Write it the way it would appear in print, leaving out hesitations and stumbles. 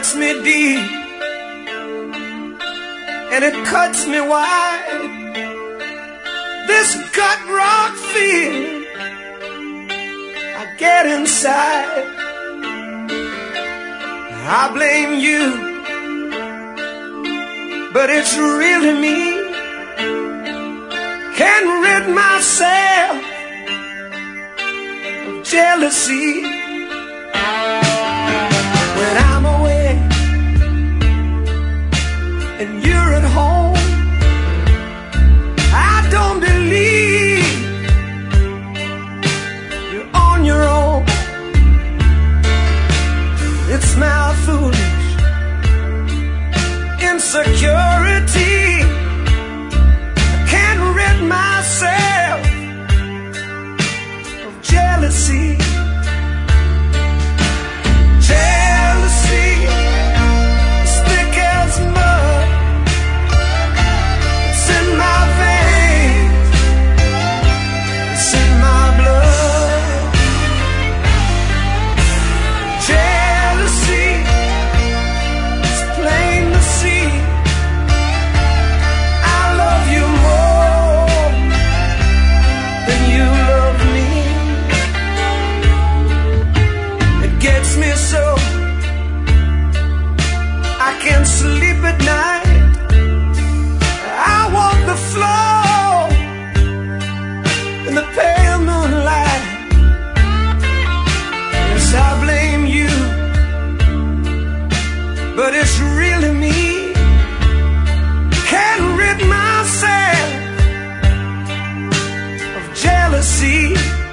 hurts me deep and it cuts me wide. This gut rock feeling I get inside. I blame you, but it's really me. Can't rid myself of jealousy. When I'm away and you're at home, I don't believe you're on your own. It's my foolish insecurity. I can't rid myself of jealousy. Jealousy is thick as mud. It's in my veins. It's in my blood. Jealousy is plain to see. I love you more than you love me. It gets me so I can't sleep at night. I walk the floor in the pale moonlight. Yes, I blame you, but it's really me. Can't rid myself of jealousy.